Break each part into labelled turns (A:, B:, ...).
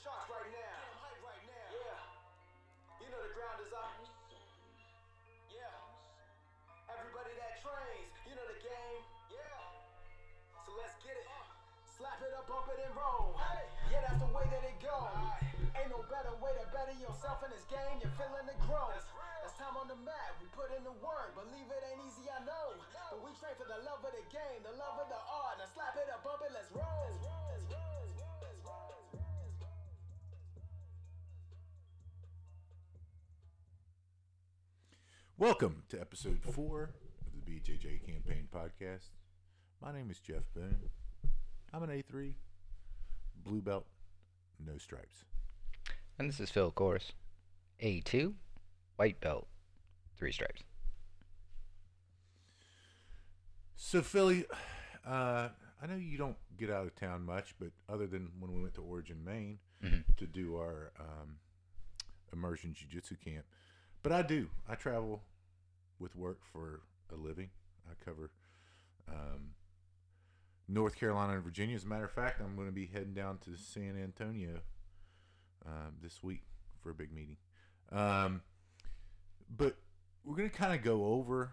A: charts right now. Damn hype right now. Yeah. You know the ground is up. Yeah. Everybody that trains, you know the game. Yeah. So let's get it. Slap it up, bump it, and roll. Hey. Yeah, that's the way that it goes. Ain't no better way to better yourself in this game. You're feeling the growth. That's time on the mat. We put in the work. Believe it ain't easy, I know. But we train for the love of the game, the love of the art. Now slap it up, bump it, let's roll.
B: Welcome to episode 4 of the BJJ Campaign Podcast. My name is Jeff Boone. I'm an A3, blue belt, no stripes.
C: And this is Phil Kors, A2, white belt, 3 stripes.
B: So, Philly, I know you don't get out of town much, but other than when we went to Origin, Maine to do our immersion jiu-jitsu camp. But I do. I travel with work for a living. I cover North Carolina and Virginia. As a matter of fact, I'm going to be heading down to San Antonio this week for a big meeting. But we're going to kind of go over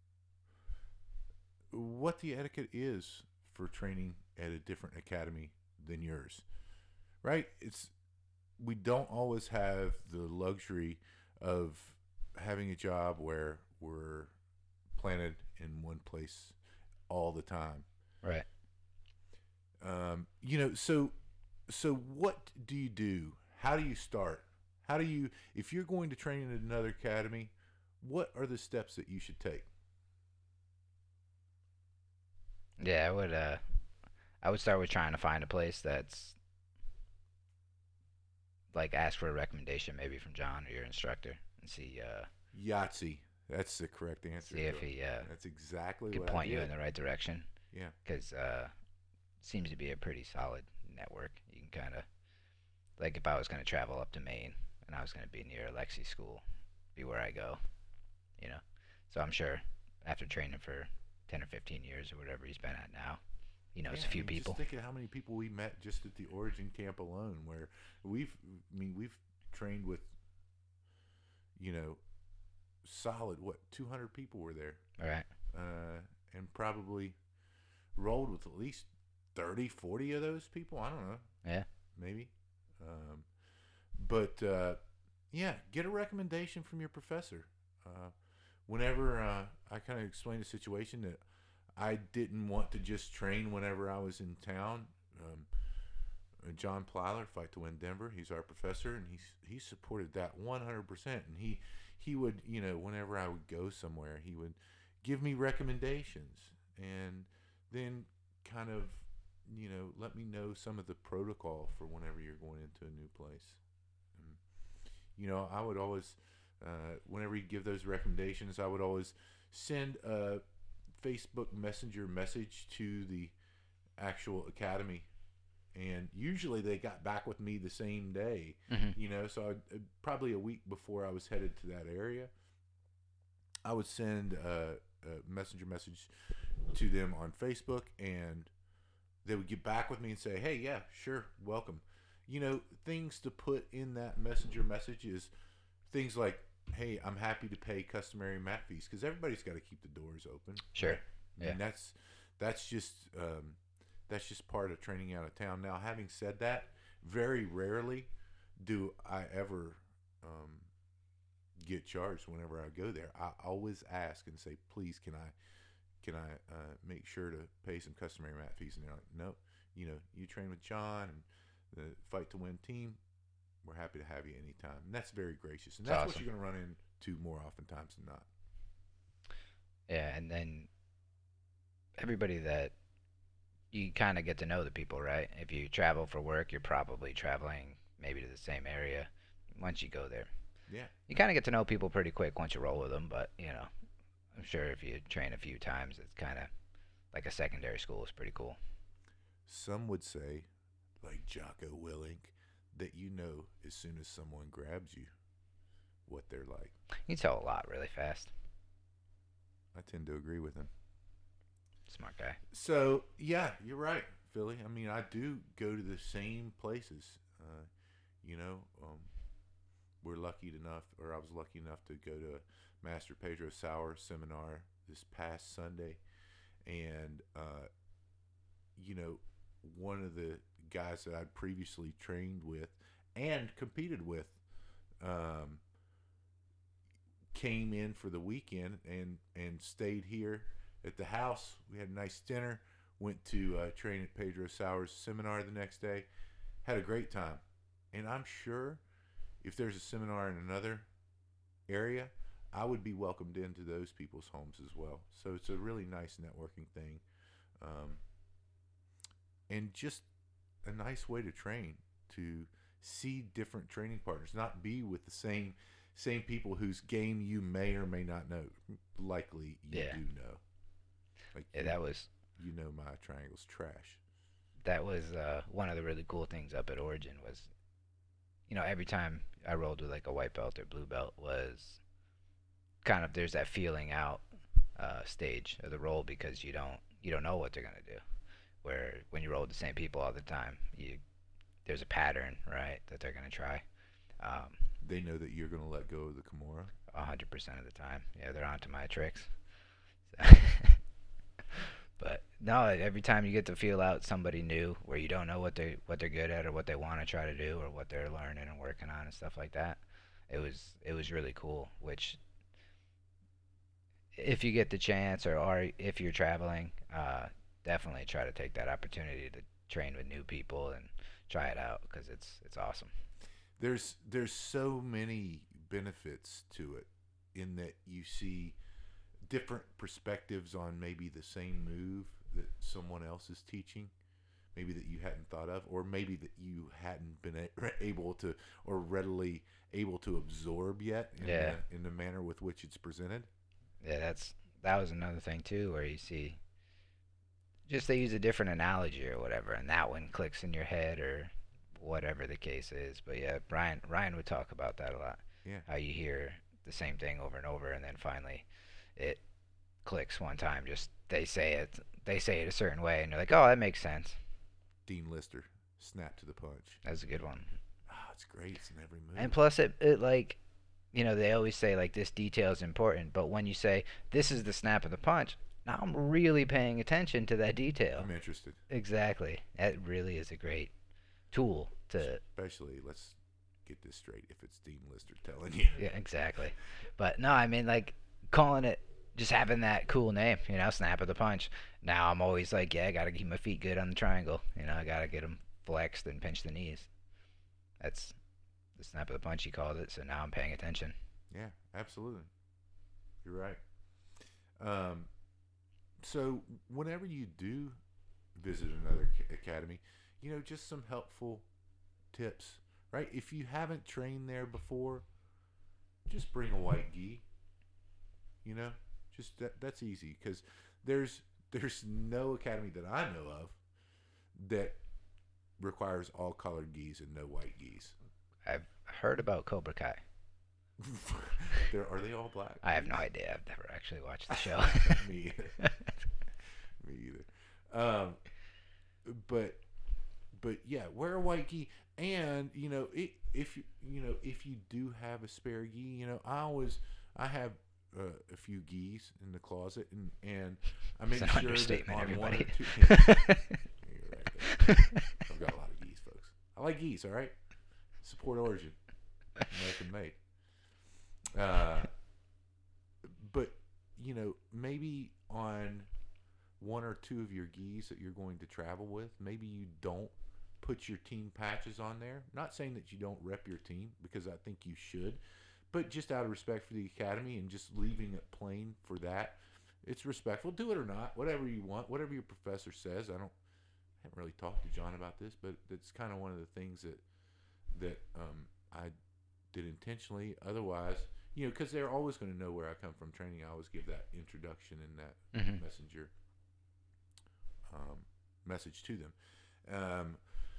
B: what the etiquette is for training at a different academy than yours, right? We don't always have the luxury of having a job where we're planted in one place all the time.
C: Right.
B: So what do you do? How do you start? If you're going to train in another academy, what are the steps that you should take?
C: Yeah, I would start with trying to find a place that's like ask for a recommendation maybe from John or your instructor and see
B: Yahtzee. That's the correct answer.
C: see if he
B: That's exactly
C: can
B: what
C: point
B: I
C: you
B: did.
C: in the right direction.
B: Yeah.
C: Because seems to be a pretty solid network. You can kind of, like if I was going to travel up to Maine and I was going to be near Alexi School, be where I go, you know. So I'm sure after training for 10 or 15 years or whatever he's been at now, he knows a few people.
B: Just think of how many people we met just at the Origin camp alone, where we've trained with, solid 200 people were there.
C: All right.
B: And probably rolled with at least 30, 40 of those people. I don't know.
C: Yeah.
B: Maybe. Get a recommendation from your professor. Whenever I kind of explained the situation that I didn't want to just train whenever I was in town. John Plyler, Fight to Win Denver, he's our professor, and he supported that 100%. And he would, whenever I would go somewhere, he would give me recommendations and then kind of, let me know some of the protocol for whenever you're going into a new place. I would always, whenever he'd give those recommendations, I would always send a Facebook Messenger message to the actual academy, and usually they got back with me the same day. So probably a week before I was headed to that area, I would send a messenger message to them on Facebook, and they would get back with me and say, hey, yeah, sure, welcome. Things to put in that messenger message is things like, hey, I'm happy to pay customary mat fees, because everybody's got to keep the doors open.
C: Sure.
B: Right?
C: Yeah.
B: That's just part of training out of town. Now, having said that, very rarely do I ever get charged whenever I go there. I always ask and say, please, can I make sure to pay some customary mat fees? And they're like, no, you train with John and the Fight to Win team, we're happy to have you anytime. And that's very gracious. And that's
C: awesome.
B: What you're going to run into more oftentimes than not.
C: Yeah, and then everybody that you kind of get to know the people, right? If you travel for work, you're probably traveling maybe to the same area once you go there.
B: Yeah.
C: You kind of get to know people pretty quick once you roll with them, but, I'm sure if you train a few times, it's kind of like a secondary school. It's pretty cool.
B: Some would say, like Jocko Willink, that as soon as someone grabs you, what they're like.
C: You can tell a lot really fast.
B: I tend to agree with him.
C: Smart guy.
B: So, yeah, you're right, Philly. I do go to the same places. You know, we're lucky enough, or I was lucky enough to go to Master Pedro Sauer seminar this past Sunday, and you know, one of the guys that I'd previously trained with and competed with came in for the weekend and stayed here at the house. We had a nice dinner, went to train at Pedro Sauer's seminar the next day, had a great time. And I'm sure if there's a seminar in another area, I would be welcomed into those people's homes as well. So it's a really nice networking thing. And just a nice way to train, to see different training partners, not be with the same people whose game you may or may not know. Likely you do know. Like
C: that was,
B: you know, my triangle's trash.
C: That was one of the really cool things up at Origin was, you know, every time I rolled with like a white belt or blue belt was kind of, there's that feeling out stage of the roll, because you don't know what they're gonna do. Where when you roll with the same people all the time, there's a pattern, right, that they're gonna try.
B: They know that you're gonna let go of the Kimura
C: 100% of the time. Yeah, they're onto my tricks. So but no, every time you get to feel out somebody new, where you don't know what they're good at or what they want to try to do or what they're learning and working on and stuff like that, it was really cool. Which, if you get the chance, or if you're traveling, definitely try to take that opportunity to train with new people and try it out, because it's awesome.
B: There's so many benefits to it, in that you see different perspectives on maybe the same move that someone else is teaching, maybe that you hadn't thought of, or maybe that you hadn't been able to, or readily able to absorb yet in the manner with which it's presented.
C: Yeah, that was another thing too, where you see just they use a different analogy or whatever, and that one clicks in your head or whatever the case is. But yeah, Ryan would talk about that a lot.
B: Yeah.
C: How you hear the same thing over and over, and then finally it clicks one time. Just they say it a certain way, and you're like, oh, that makes sense.
B: Dean Lister, snap to the punch.
C: That's a good one.
B: Oh, it's great. It's in every move.
C: And plus, it like, you know, they always say like this detail is important, but when you say this is the snap of the punch, now I'm really paying attention to that detail.
B: I'm interested.
C: Exactly. That really is a great tool to.
B: Especially, let's get this straight, if it's Dean Lister telling you.
C: Yeah, exactly. But no, I mean, like, calling it, just having that cool name, you know, snap of the punch. Now I'm always like, yeah, I got to keep my feet good on the triangle. You know, I got to get them flexed and pinch the knees. That's the snap of the punch, he called it, so now I'm paying attention.
B: Yeah, absolutely. You're right. So whenever you do visit another academy, you know, just some helpful tips, right? If you haven't trained there before, just bring a white gi. You know, just that's easy, because there's no academy that I know of that requires all colored gis and no white gis.
C: I've heard about Cobra Kai.
B: Are they all black?
C: I have no idea. I've never actually watched the show.
B: Me either. Me either. But yeah, wear a white gi, and you know, if you do have a spare gi, you know, I have a few gis in the closet, and I make
C: It's an
B: sure that on
C: everybody.
B: one or two. You're right there. I've got a lot of gis, folks. I like gis. All right, support Origin, American made. But you know, maybe on one or two of your gis that you're going to travel with, maybe you don't put your team patches on there. Not saying that you don't rep your team, because I think you should, but just out of respect for the academy and just leaving it plain for that. It's respectful. Do it or not, whatever you want, whatever your professor says. I haven't really talked to John about this, but it's kind of one of the things that I did intentionally. Otherwise, you know, because they're always going to know where I come from training. I always give that introduction and that messenger message to them.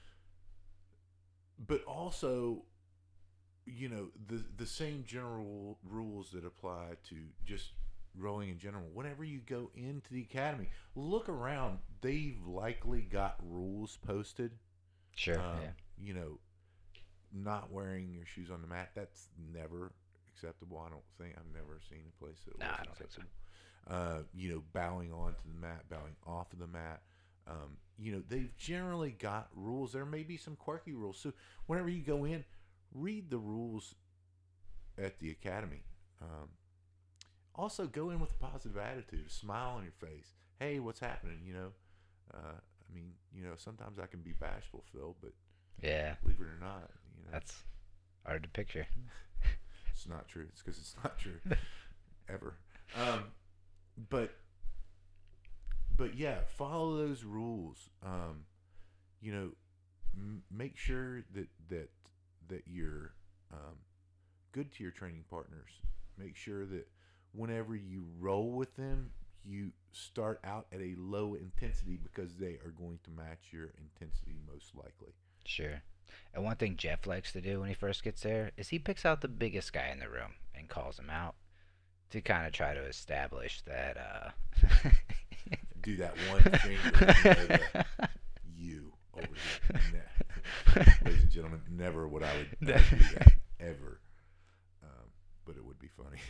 B: But also, you know, the same general rules that apply to just rowing in general. Whenever you go into the academy, look around. They've likely got rules posted.
C: Sure. Yeah.
B: You know, not wearing your shoes on the mat, that's never acceptable. I don't think I've never seen a place that
C: Nah,
B: was
C: I don't think so.
B: acceptable. You know, bowing onto the mat, bowing off of the mat. You know, they've generally got rules. There may be some quirky rules. So whenever you go in, read the rules at the academy. Also, go in with a positive attitude, a smile on your face. Hey, what's happening? You know, I mean, you know, sometimes I can be bashful, Phil, but
C: Yeah,
B: believe it or not, you know,
C: that's hard to picture.
B: it's not true. It's because it's not true ever. But yeah, follow those rules. You know, make sure that you're good to your training partners. Make sure that whenever you roll with them, you start out at a low intensity because they are going to match your intensity most likely.
C: Sure. And one thing Jeff likes to do when he first gets there is he picks out the biggest guy in the room and calls him out to kind of try to establish that.
B: Do that one finger, you know, that you over here. Ladies and gentlemen, never would I would do that ever. But it would be funny.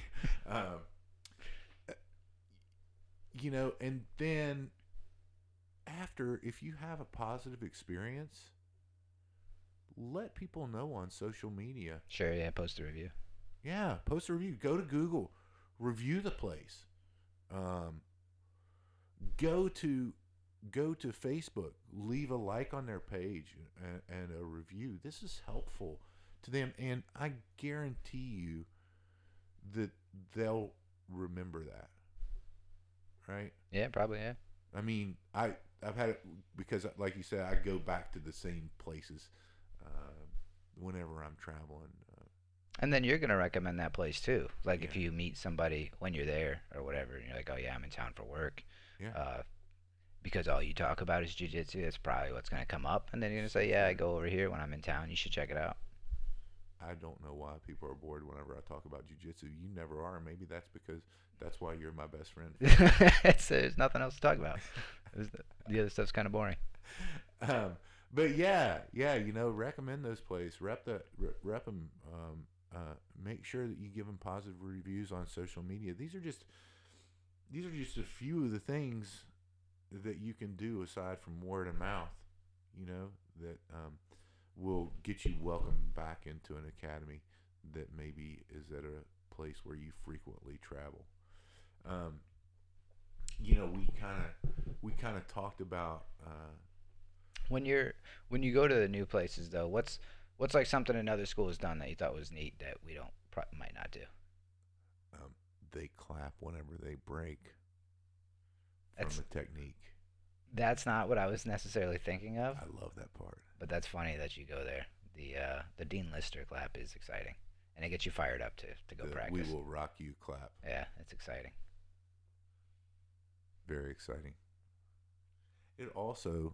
B: You know, and then after, if you have a positive experience, let people know on social media.
C: Sure, yeah, post a review.
B: Yeah, post a review. Go to Google, review the place. Go to Facebook, leave a like on their page and a review. This is helpful to them, and I guarantee you that they'll remember that. Right?
C: Yeah, probably, yeah.
B: I mean, I've had it because, like you said, I go back to the same places whenever I'm traveling.
C: And then you're going to recommend that place too. Like if
B: Yeah.
C: you meet somebody when you're there or whatever, and you're like, oh yeah, I'm in town for work.
B: Yeah.
C: Because all you talk about is jiu-jitsu, that's probably what's going to come up. And then you're going to say, yeah, I go over here when I'm in town. You should check it out.
B: I don't know why people are bored whenever I talk about jiu-jitsu. You never are. Maybe that's because that's why you're my best friend.
C: There's nothing else to talk about. The other stuff's kind of boring.
B: But yeah, you know, recommend those places. Rep them. Make sure that you give them positive reviews on social media. These are just a few of the things that you can do aside from word of mouth. You know, that will get you welcomed back into an academy that maybe is at a place where you frequently travel. You know, we kind of talked about
C: When you go to the new places though, what's like something another school has done that you thought was neat that we might not do?
B: they clap whenever they break from
C: That's
B: a technique.
C: that's not what I was necessarily thinking of,
B: I love that part.
C: but that's funny that you go there. The Dean Lister clap is exciting, and it gets you fired up to go
B: The
C: practice.
B: We will rock you clap.
C: Yeah, it's exciting.
B: Very exciting. It also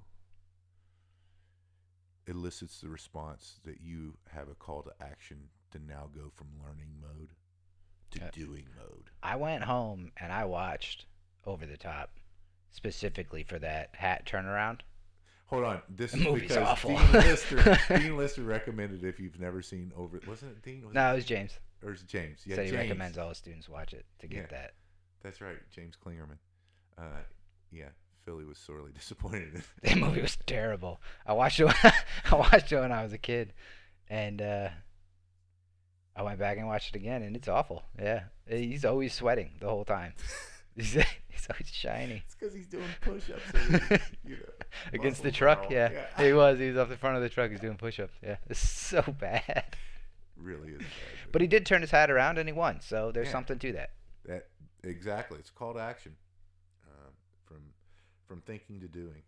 B: elicits the response that you have a call to action to now go from learning mode to doing mode.
C: I went home and I watched Over the Top specifically for that hat turnaround.
B: Hold on, this
C: The
B: is
C: movie's
B: because
C: awful.
B: Dean Lister recommended if you've never seen Over. Wasn't it Dean?
C: No, it was James.
B: Or is it James? Yeah,
C: Said he
B: James.
C: recommends all his students watch it to get
B: Yeah.
C: that.
B: That's right, James Klingerman. Yeah, Philly was sorely disappointed.
C: That movie was terrible. I watched it. I watched it when I was a kid, and I went back and watched it again, and it's awful. Yeah, he's always sweating the whole time. He's always shiny.
B: It's because he's doing push-ups. So you know,
C: Against the
B: muscles
C: truck,
B: are all-
C: yeah. He was off the front of the truck. He's doing push-ups. Yeah, it's so bad.
B: Really is bad.
C: But he did turn his hat around and he won. So there's
B: Yeah.
C: something to that.
B: That exactly. It's a call to action. From thinking to doing.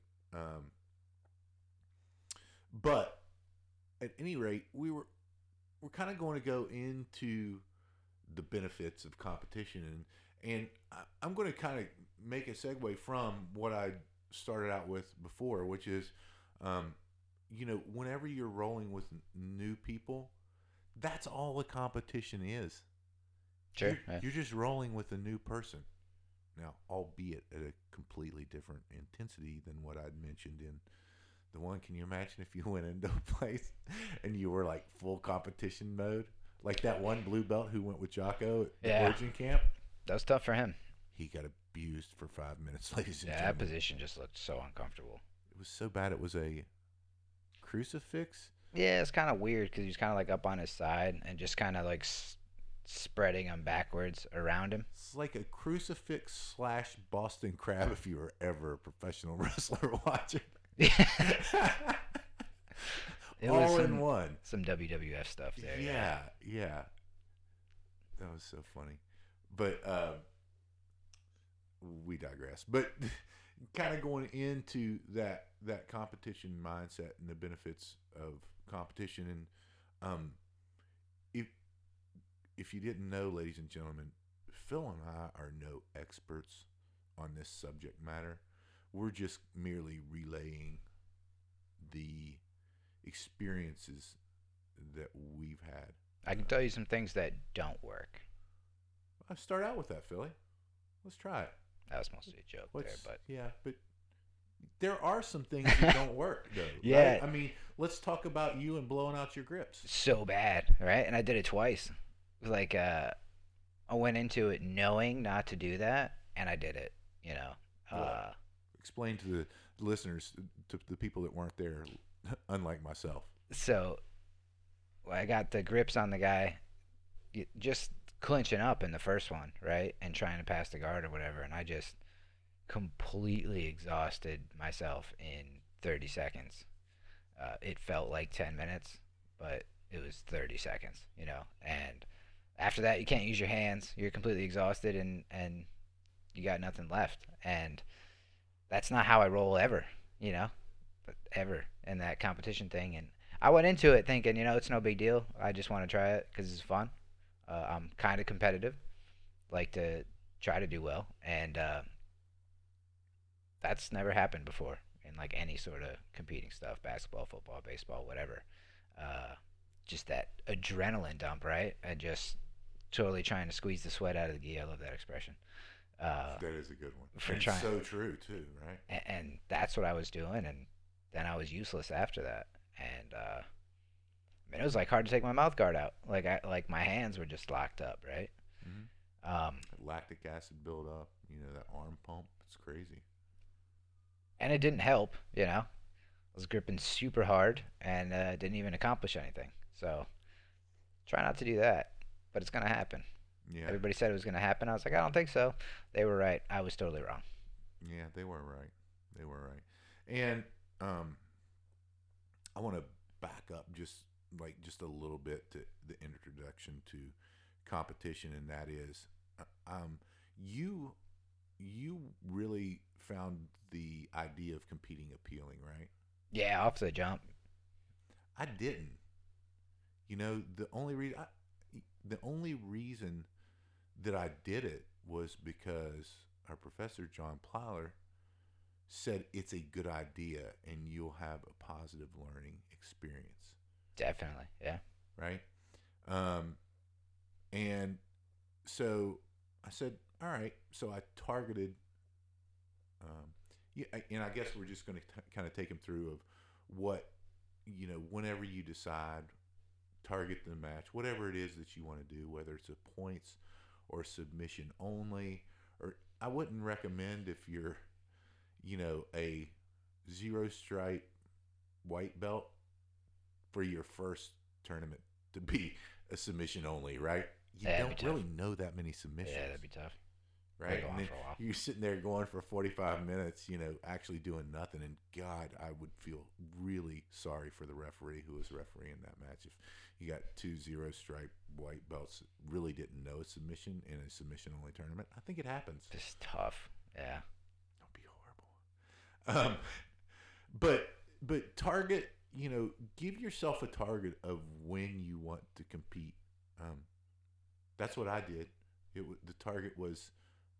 B: But at any rate, we're kind of going to go into the benefits of competition, and I'm going to kind of make a segue from what I started out with before, which is, you know, whenever you're rolling with new people, that's all the competition is.
C: Sure. Yeah.
B: You're just rolling with a new person. Now, albeit at a completely different intensity than what I'd mentioned in The one, can you imagine if you went into a place and you were like full competition mode? Like that one blue belt who went with Jocko at the Origin camp?
C: That was tough for him.
B: He got abused for 5 minutes, ladies and
C: Yeah,
B: gentlemen.
C: that position just looked so uncomfortable.
B: It was so bad. It was a crucifix.
C: Yeah, it's kind of weird because he was kind of like up on his side and just kind of like spreading him backwards around him.
B: It's like a crucifix / Boston Crab if you were ever a professional wrestler watching.
C: It
B: All
C: was
B: in one.
C: Some WWF stuff there.
B: Yeah. That was so funny. But we digress. But kind of going into that competition mindset and the benefits of competition, and if you didn't know, ladies and gentlemen, Phil and I are no experts on this subject matter. We're just merely relaying the experiences that we've had.
C: I can tell you some things that don't work.
B: I'll start out with that, Philly. Let's try it.
C: That was mostly a joke there, but
B: but there are some things that don't work, though.
C: Yeah.
B: Right? I mean, let's talk about you and blowing out your grips.
C: so bad, right? And I did it twice. It was like I went into it knowing not to do that, and I did it. You know.
B: Well, explain to the listeners, to the people that weren't there, unlike myself.
C: So I got the grips on the guy, just clinching up in the first one, right, and trying to pass the guard or whatever, and I just completely exhausted myself in 30 seconds. It felt like 10 minutes, but it was 30 seconds, you know. And after that, you can't use your hands. You're completely exhausted, and you got nothing left. And that's not how I roll ever, you know, ever in that competition thing. And I went into it thinking, you know, it's no big deal. I just want to try it because it's fun. I'm kind of competitive, like to try to do well, and that's never happened before in like any sort of competing stuff, basketball, football, baseball, whatever. Just that adrenaline dump, right? And just totally trying to squeeze the sweat out of the gi. I love that expression.
B: That is a good one.
C: For
B: And
C: trying.
B: so true too, right?
C: And that's what I was doing, and then I was useless after that. And I mean, it was like hard to take my mouth guard out. Like my hands were just locked up, right?
B: Lactic acid buildup, you know, that arm pump. It's crazy.
C: And it didn't help, you know. I was gripping super hard and didn't even accomplish anything. So try not to do that, but it's gonna happen.
B: Yeah.
C: Everybody said it was gonna happen. I was like, I don't think so. They were right. I was totally wrong.
B: Yeah, they were right. They were right. And I want to back up just a little bit to the introduction to competition, and that is, you really found the idea of competing appealing, right?
C: Yeah, off the jump.
B: I didn't. You know, the only reason that I did it was because our professor, John Plyler, said it's a good idea and you'll have a positive learning experience.
C: Definitely, yeah.
B: Right? And so I said, all right. So I targeted, and I guess we're just going to kind of take him through of what, you know, whenever you decide, target the match, whatever it is that you want to do, whether it's a points or submission only, or I wouldn't recommend if you're, you know, a 0 stripe white belt for your first tournament to be a submission only, right? You don't really know that many submissions.
C: Yeah, that'd be tough.
B: Right?
C: Go on
B: And then
C: for a while.
B: you're sitting there going for 45 minutes, you know, actually doing nothing. And God, I would feel really sorry for the referee who was refereeing that match. If you got 2 0 stripe white belts that really didn't know a submission in a submission only tournament, I think it happens.
C: It's tough. Yeah.
B: Don't be horrible. But target, you know, give yourself a target of when you want to compete. That's what I did. The target was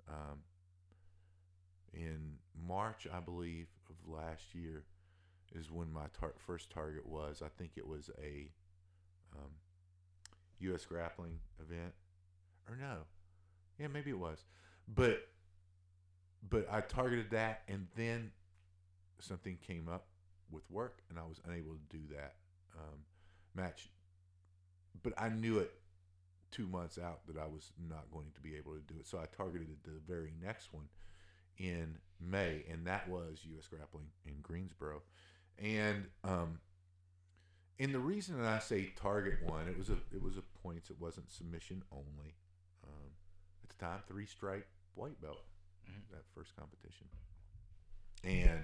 B: in March, I believe, of last year is when my first target was. I think it was a U.S. grappling event, or no, yeah, maybe it was, but I targeted that, and then something came up with work, and I was unable to do that match. But I knew it 2 months out that I was not going to be able to do it. So I targeted the very next one in May, and that was U.S. Grappling in Greensboro. And the reason that I say target one, it was a points. It wasn't submission only. At the time, 3-stripe white belt. That first competition, and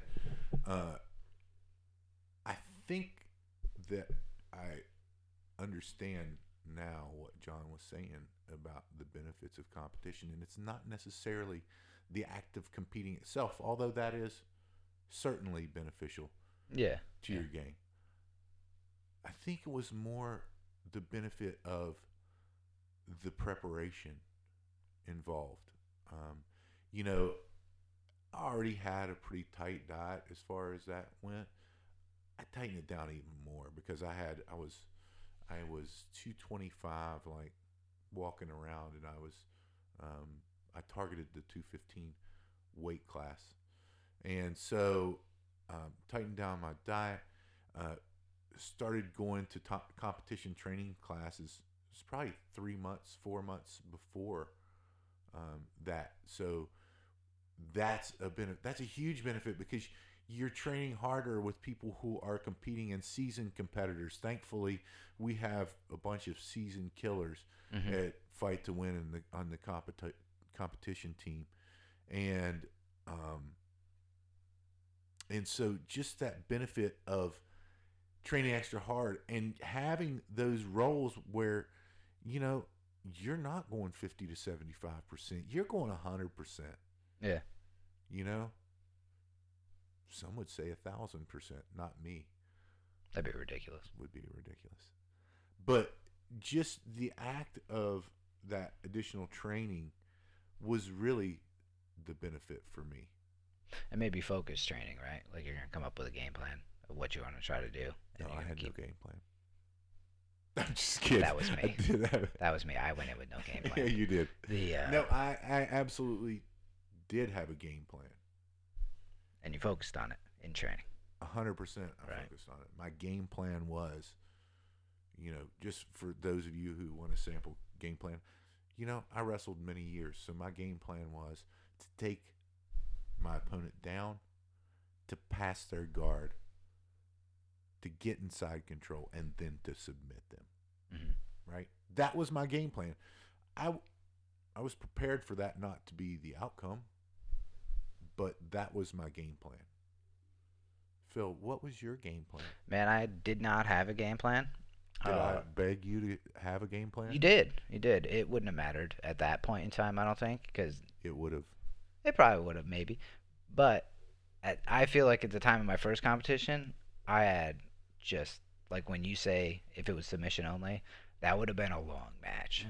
B: I think that I understand now what John was saying about the benefits of competition, and it's not necessarily the act of competing itself, although that is certainly beneficial to your game. I think it was more the benefit of the preparation involved. I already had a pretty tight diet as far as that went. I tightened it down even more because I was 225, like walking around, and I targeted the 215 weight class, and so tightened down my diet. Started going to competition training classes. It's probably 3 months, 4 months before that. So that's a huge benefit because you're training harder with people who are competing and seasoned competitors. Thankfully, we have a bunch of seasoned killers at Fight to Win on the competition team, and so just that benefit of training extra hard and having those roles where you're not going 50 to 75%, you're going 100%.
C: Yeah.
B: Some would say 1,000%, not me.
C: That'd be ridiculous.
B: Would be ridiculous. But just the act of that additional training was really the benefit for me.
C: And maybe focus training, right? Like you're going to come up with a game plan of what you want to try to do.
B: No, I had no game plan. I'm just kidding.
C: That was me.
B: I did have
C: that was me. I went in with no game plan.
B: Yeah, you did.
C: No,
B: I absolutely did have a game plan.
C: And you focused on it in training.
B: 100% I focused on it. My game plan was, just for those of you who want to sample game plan, I wrestled many years. So my game plan was to take my opponent down, to pass their guard, to get inside control, and then to submit them. Right? That was my game plan. I was prepared for that not to be the outcome, but that was my game plan. Phil, what was your game plan?
C: Man, I did not have a game plan.
B: Did I beg you to have a game plan?
C: You did. It wouldn't have mattered at that point in time, I don't think, because
B: it would have.
C: It probably would have, maybe. But I feel like at the time of my first competition, I had just, like when you say if it was submission only, that would have been a long match.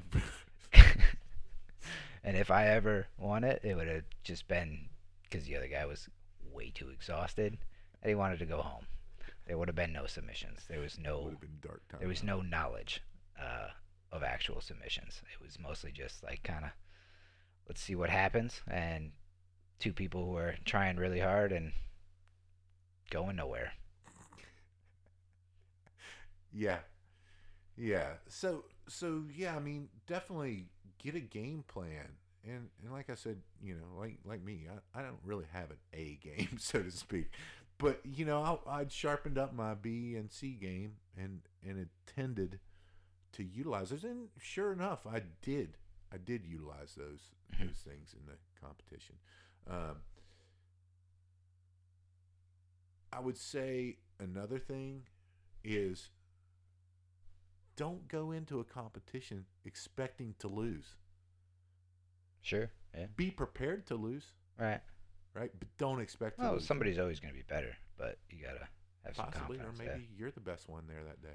C: And if I ever won it, it would have just been because the other guy was way too exhausted and he wanted to go home. There would have been no submissions. There was no.
B: Would have been dark time.
C: There was no knowledge of actual submissions. It was mostly just like kind of, let's see what happens, and two people who are trying really hard and going nowhere.
B: Yeah. So yeah, I mean, definitely get a game plan. And like I said, like me, I don't really have an A game, so to speak. But, I'd sharpened up my B and C game and intended to utilize those. And sure enough, I did utilize those things in the competition. I would say another thing is don't go into a competition expecting to lose.
C: Sure, yeah.
B: Be prepared to lose.
C: Right.
B: Right? But don't expect to
C: lose.
B: lose.
C: Somebody's always going to be better, but you got to have some
B: Possibly,
C: confidence.
B: Or maybe you're the best one there that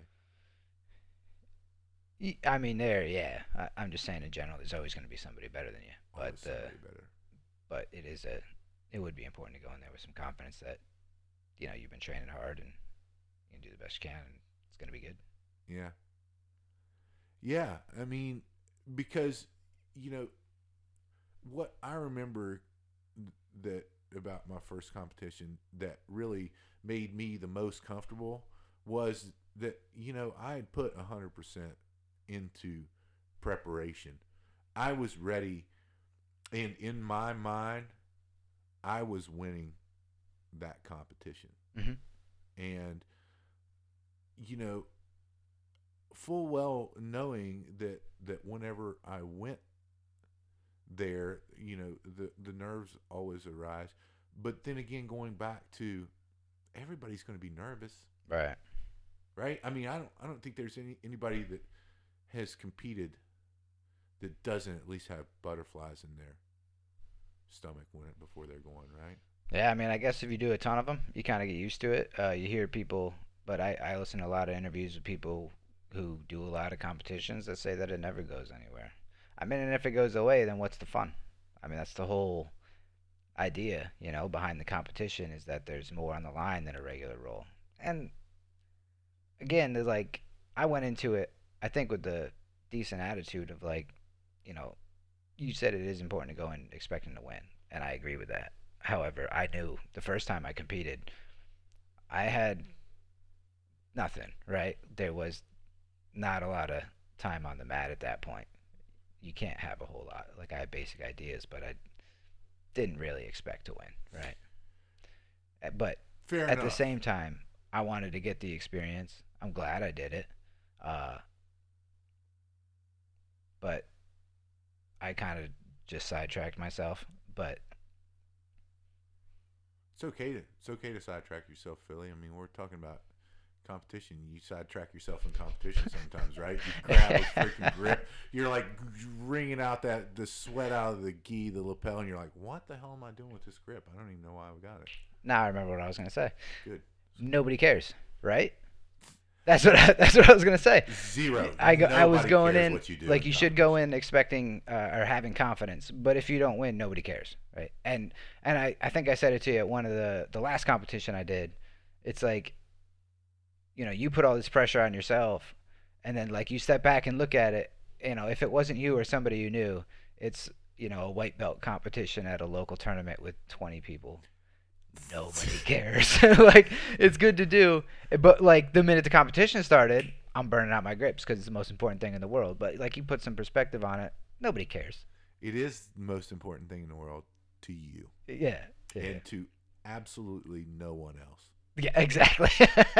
B: day.
C: I mean, I'm just saying in general, there's always going to be somebody better than you. But
B: somebody better.
C: But it would be important to go in there with some confidence that, you've been training hard and you can do the best you can, and it's going to be good.
B: Yeah. Yeah, I mean, because, what I remember that about my first competition that really made me the most comfortable was that, I had put 100% into preparation. I was ready, and in my mind, I was winning that competition.
C: Mm-hmm.
B: And, full well knowing that whenever I went there, the nerves always arise. But then again, going back to everybody's going to be nervous, right? I mean, I don't think there's anybody that has competed that doesn't at least have butterflies in their stomach before they're going, right?
C: Yeah, I mean, I guess if you do a ton of them, you kind of get used to it. You hear people, but I listen to a lot of interviews with people who do a lot of competitions that say that it never goes anywhere. I mean, and if it goes away, then what's the fun? I mean, that's the whole idea, behind the competition, is that there's more on the line than a regular roll. And again, there's like, I went into it, I think, with the decent attitude of like, you said it is important to go in expecting to win, and I agree with that. However, I knew the first time I competed, I had nothing, right? There was not a lot of time on the mat at that point. You can't have a whole lot. Like, I had basic ideas, but I didn't really expect to win, right? But
B: Fair
C: at
B: enough.
C: the same time, I wanted to get the experience. I'm glad I did it. But I kind of just sidetracked myself. But
B: It's okay to sidetrack yourself, Philly. I mean, we're talking about competition. You sidetrack yourself in competition sometimes, right? You grab a freaking grip. You're like wringing out the sweat out of the gi, the lapel, and you're like, what the hell am I doing with this grip? I don't even know why I got it.
C: now I remember what I was going to say.
B: Good.
C: Nobody cares, right? That's what I was going to say.
B: Zero.
C: I was
B: Nobody
C: going
B: cares
C: in,
B: what you do
C: like,
B: in
C: you should go
B: competition.
C: in expecting or having confidence. But if you don't win, nobody cares, right? And I think I said it to you at one of the last competition I did. It's like, you put all this pressure on yourself, and then, like, you step back and look at it. If it wasn't you or somebody you knew, it's, a white belt competition at a local tournament with 20 people. Nobody cares. Like, it's good to do, but like the minute the competition started, I'm burning out my grips because it's the most important thing in the world. But like, you put some perspective on it, nobody cares.
B: It is the most important thing in the world to you.
C: Yeah.
B: And to absolutely no one else.
C: Yeah, exactly.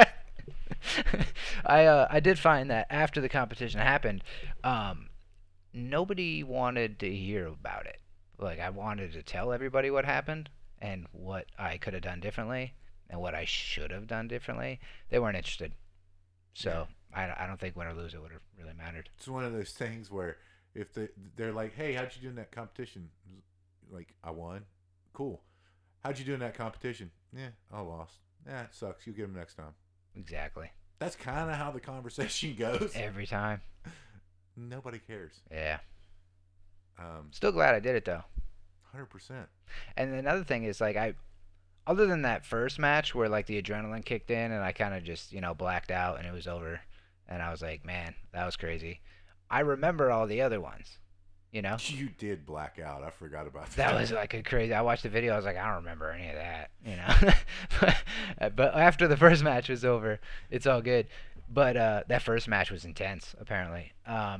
C: I did find that after the competition happened, nobody wanted to hear about it. Like, I wanted to tell everybody what happened and what I could have done differently and what I should have done differently. They weren't interested. So I don't think win or lose it would have really mattered.
B: It's one of those things where if they're like, hey, how'd you do in that competition? Like, I won. Cool. How'd you do in that competition? Yeah, I lost. Yeah, it sucks. You'll get them next time.
C: Exactly.
B: That's kind of how the conversation goes.
C: Every time.
B: Nobody cares.
C: Yeah. Still glad I did it, though.
B: 100%.
C: And another thing is, like, other than that first match where, like, the adrenaline kicked in and I kind of just, blacked out and it was over, and I was like, man, that was crazy. I remember all the other ones,
B: You did black out. I forgot about that.
C: That was like a crazy. I watched the video. I was like, I don't remember any of that, but after the first match was over, it's all good. But that first match was intense, apparently.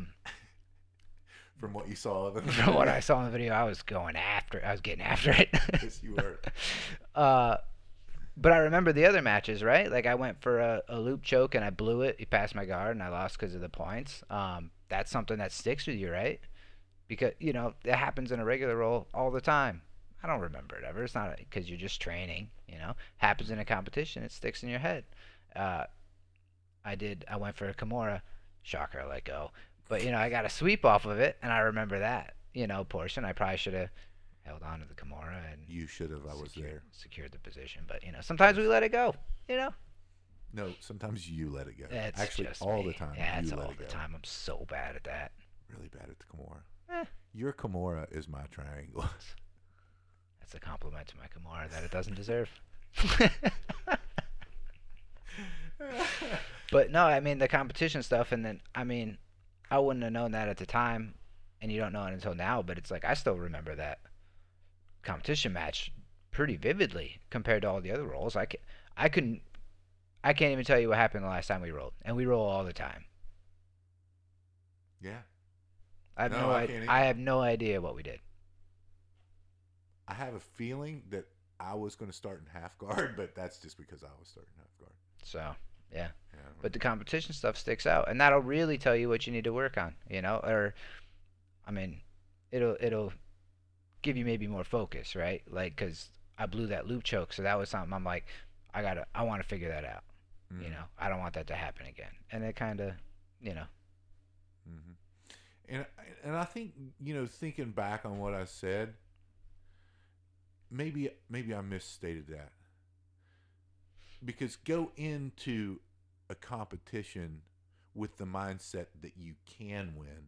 B: From what you saw of it.
C: From what I saw in the video, I was getting after it.
B: Yes, you were.
C: But I remember the other matches, right? Like, I went for a loop choke and I blew it. He passed my guard and I lost because of the points. That's something that sticks with you, right? Because, it happens in a regular roll all the time. I don't remember it ever. It's not because you're just training, Happens in a competition. It sticks in your head. I went for a Kimura. Shocker, I let go. But, I got a sweep off of it, and I remember that, portion. I probably should have held on to the Kimura. And
B: you should have. I was there.
C: Secured the position. But, sometimes we let it go,
B: No, sometimes you let it go.
C: That's
B: actually
C: just
B: all
C: me.
B: the time.
C: Yeah, it's
B: you let
C: all
B: it
C: the
B: go.
C: time. I'm so bad at that.
B: Really bad at the Kimura. Your Kimura is my triangle.
C: That's a compliment to my Kimura that it doesn't deserve. But no, I mean, the competition stuff, and then, I wouldn't have known that at the time, and you don't know it until now, but it's like, I still remember that competition match pretty vividly compared to all the other rolls. I couldn't, I can't even tell you what happened the last time we rolled, and we roll all the time.
B: Yeah.
C: I have
B: No, I can't either.
C: I have no idea what we did.
B: I have a feeling that I was going to start in half guard, but that's just because I was starting half guard.
C: So yeah,
B: Yeah.
C: but the competition stuff sticks out, and that'll really tell you what you need to work on. Or I mean, it'll give you maybe more focus, right? Like, cause I blew that loop choke, so that was something I'm like, I want to figure that out.
B: Mhm.
C: I don't want that to happen again, and it kind of,
B: Mhm. And I think, thinking back on what I said, maybe I misstated that. Because go into a competition with the mindset that you can win,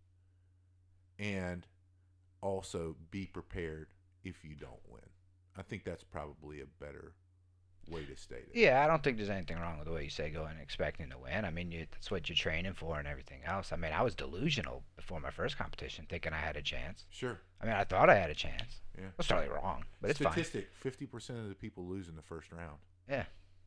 B: and also be prepared if you don't win. I think that's probably a better way to state it.
C: Yeah, I don't think there's anything wrong with the way you say going expecting to win. I mean, that's what you're training for and everything else. I mean, I was delusional before my first competition, thinking I had a chance.
B: Sure.
C: I mean, I thought I had a chance.
B: Yeah.
C: I was totally wrong, but it's fine.
B: Statistic: 50% of the people lose in the first round.
C: Yeah.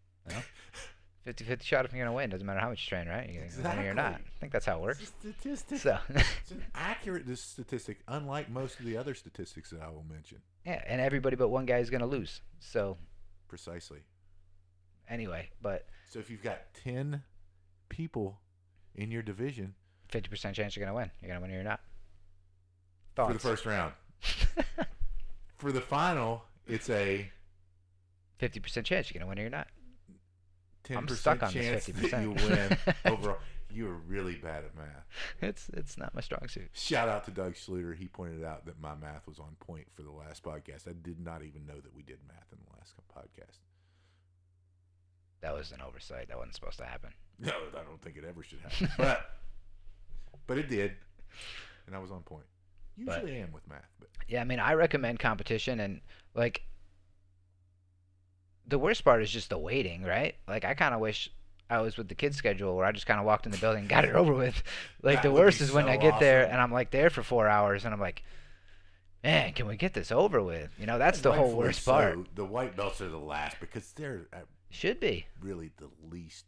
C: 50-50 shot if you're going to win. Doesn't matter how much you train, right? You're going to win or you're not. I think that's how it works.
B: It's a statistic.
C: So,
B: It's an accurate statistic, unlike most of the other statistics that I will mention.
C: yeah, and everybody but one guy is going to lose. So,
B: Precisely.
C: anyway, but
B: So if you've got 10 people in your division
C: 50% chance you're going to win. You're going to win or you're not.
B: for the
C: Thoughts?
B: first round, for the final, it's a
C: 50% chance you're going to win or you're not.
B: 10%
C: I'm stuck on
B: chance
C: this
B: that
C: 50%.
B: you win overall. You are really bad at math.
C: It's not my strong suit.
B: Shout out to Doug Schluter. He pointed out that my math was on point for the last podcast. I did not even know that we did math in the last podcast.
C: That was an oversight. That wasn't supposed to happen.
B: No, I don't think it ever should happen. But it did, and I was on point. Usually I am with math, but
C: Yeah, I mean, I recommend competition, and like the worst part is just the waiting, right? Like I kind of wish I was with the kids' schedule where I just kind of walked in the building and got it over with. Like
B: That
C: the
B: would
C: worst
B: be
C: is when
B: so
C: I get there
B: awesome.
C: and I'm like there for 4 hours and I'm like, man, can we get this over with? That's the whole
B: rightfully
C: worst part.
B: so, the white belts are the last because they're
C: Should be.
B: really the least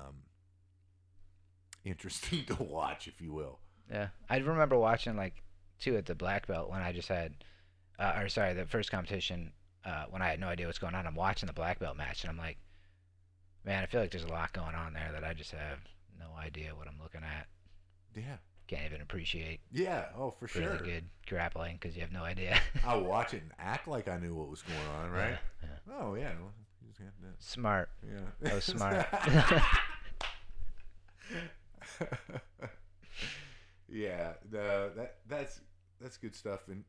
B: interesting to watch, if you will.
C: Yeah, I remember watching like 2 at the black belt when I just had, the first competition when I had no idea what's going on. I'm watching the black belt match and I'm like, man, I feel like there's a lot going on there that I just have no idea what I'm looking at.
B: Yeah.
C: Can't even appreciate
B: Yeah. Oh, for
C: really
B: sure.
C: good grappling because you have no idea.
B: I'll watch it and act like I knew what was going on, right?
C: Yeah.
B: Oh, yeah. Well, you just have to-
C: Smart.
B: Yeah.
C: That was smart.
B: Yeah, that's good stuff, and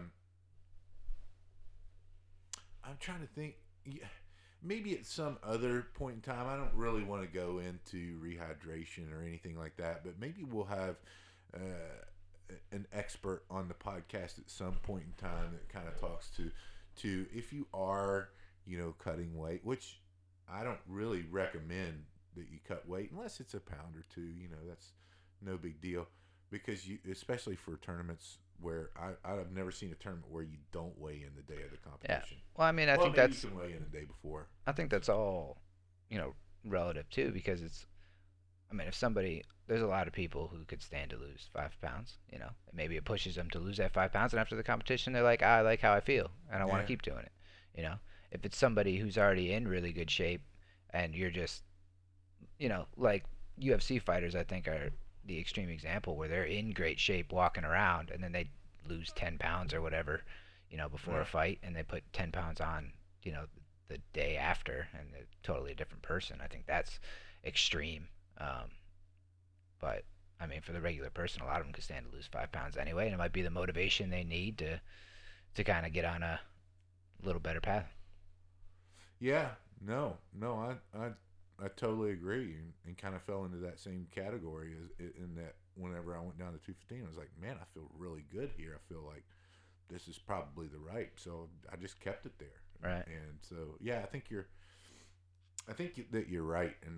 B: I'm trying to think. Yeah, maybe at some other point in time, I don't really want to go into rehydration or anything like that, but maybe we'll have an expert on the podcast at some point in time that kind of talks to if you are cutting weight, which I don't really recommend that you cut weight unless it's a pound or two. That's no big deal. Because especially for tournaments where I've never seen a tournament where you don't weigh in the day of the competition.
C: Well, I mean, I think
B: maybe
C: that's
B: you can weigh in the day before.
C: I think that's all, relative too, because if there's a lot of people who could stand to lose 5 pounds, and maybe it pushes them to lose that 5 pounds, and after the competition, they're like, I like how I feel, and I want
B: Yeah.
C: to keep doing it, If it's somebody who's already in really good shape, and you're just, like UFC fighters, I think are the extreme example where they're in great shape walking around, and then they lose 10 pounds or whatever, before a fight, and they put 10 pounds on, the day after, and they're totally a different person. I think that's extreme. But I mean, for the regular person, a lot of them could stand to lose 5 pounds anyway, and it might be the motivation they need to kind of get on a little better path.
B: Yeah, no, I totally agree, and kind of fell into that same category in that whenever I went down to 215, I was like, man, I feel really good here. I feel like this is probably the right, so I just kept it there.
C: Right.
B: And so, yeah, I think that you're right, and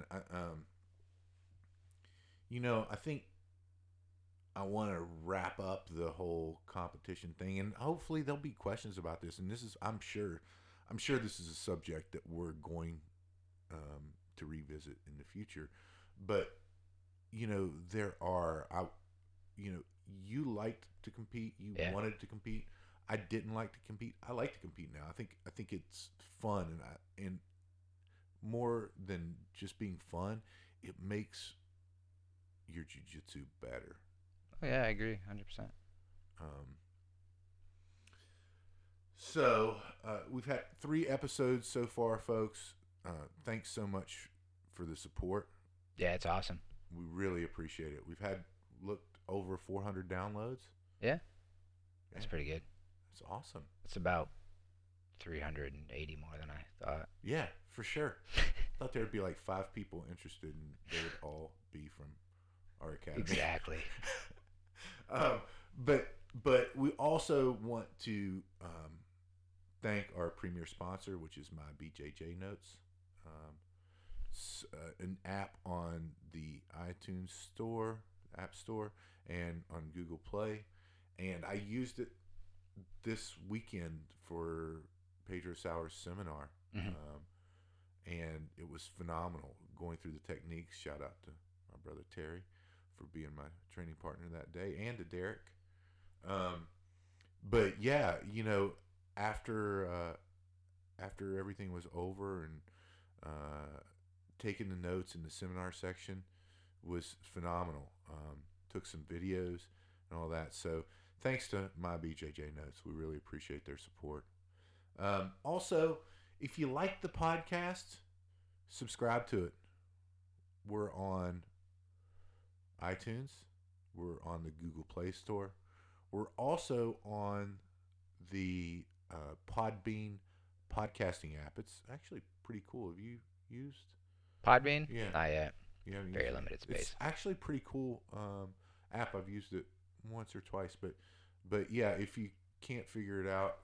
B: I think I want to wrap up the whole competition thing, and hopefully there'll be questions about this. And this is, I'm sure, I'm sure this is a subject that we're going to revisit in the future. But you liked to compete. You
C: Yeah.
B: wanted to compete. I didn't like to compete. I like to compete now. I think it's fun, and more than just being fun, it makes your jiu-jitsu better.
C: Oh, yeah, I agree, 100%.
B: So we've had 3 episodes so far, folks. Thanks so much for the support.
C: Yeah, it's awesome.
B: We really appreciate it. We've had looked over 400 downloads.
C: Yeah, that's pretty good.
B: It's awesome.
C: It's about 380 more than I thought.
B: Yeah, for sure. Thought there'd be like 5 people interested, and they would all be from our academy.
C: Exactly.
B: But we also want to thank our premier sponsor, which is My BJJ Notes. It's an app on the iTunes store, App Store, and on Google Play. And I used it this weekend for Pedro Sauer's seminar.
C: Mhm.
B: And it was phenomenal going through the techniques. Shout out to my brother Terry for being my training partner that day, and to Derek. But yeah, after everything was over, and taking the notes in the seminar section was phenomenal. Took some videos and all that. So thanks to My BJJ Notes. We really appreciate their support. Also, if you like the podcast, subscribe to it. We're on iTunes. We're on the Google Play Store. We're also on the Podbean podcasting app. It's actually pretty cool. Have you used?
C: Podbean?
B: Yeah.
C: Not yet.
B: You haven't
C: Very
B: used it?
C: limited space.
B: It's actually a pretty cool app. I've used it once or twice, but yeah, if you can't figure it out,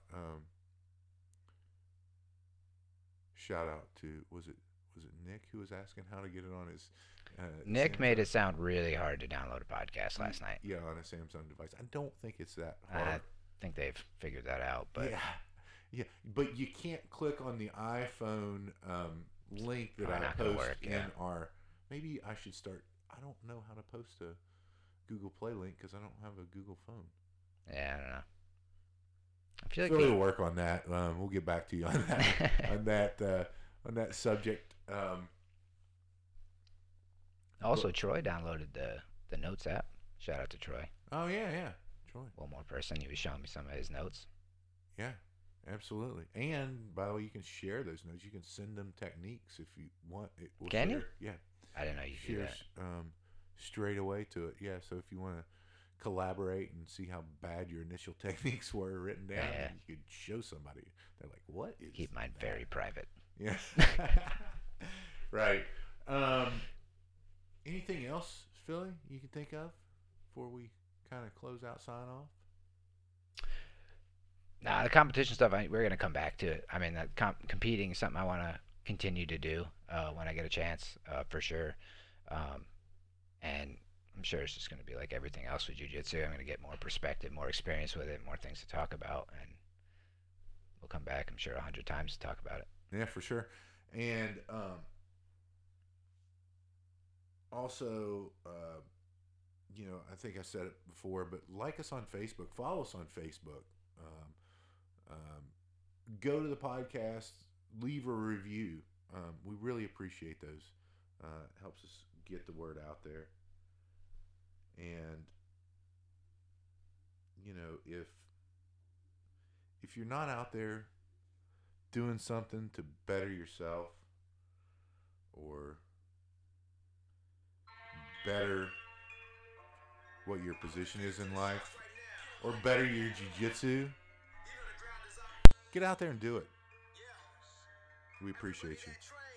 B: shout out to was it Nick who was asking how to get it on his
C: Nick
B: Samsung?
C: made it sound really hard to download a podcast last night.
B: Yeah, on a Samsung device. I don't think it's that
C: I
B: hard.
C: think they've figured that out, but
B: Yeah, but you can't click on the iPhone link that
C: Probably
B: I
C: not gonna
B: post
C: work,
B: in
C: yeah.
B: our. Maybe I should start. I don't know how to post a Google Play link because I don't have a Google phone.
C: yeah, I don't know. I feel like
B: Philly will work on that. We'll get back to you on that on that subject.
C: Also, Troy downloaded the Notes app. Shout out to Troy.
B: Oh yeah, Troy.
C: One more person. He was showing me some of his notes.
B: Yeah, absolutely. And by the way, you can share those notes. You can send them techniques if you want. It will
C: Can you?
B: share- Yeah.
C: I didn't know you could do
B: Shares
C: that.
B: straight away to it. Yeah, so if you want to collaborate and see how bad your initial techniques were written down,
C: Yeah.
B: you could show somebody. They're like, "What is?"
C: Keep mine
B: that?"
C: very private.
B: Yeah. Right. Anything else, Philly, you can think of before we kind of close out, sign off?
C: Nah, the competition stuff, we're going to come back to it. I mean, that competing is something I want to continue to do when I get a chance, for sure. And I'm sure it's just going to be like everything else with jiu-jitsu. I'm going to get more perspective, more experience with it, more things to talk about. And we'll come back, I'm sure, 100 times to talk about it.
B: Yeah, for sure. And also, I think I said it before, but like us on Facebook, follow us on Facebook. Go to the podcast, leave a review. We really appreciate those. Helps us get the word out there. And if you're not out there doing something to better yourself or better what your position is in life or better your jiu-jitsu, get out there and do it. We appreciate you.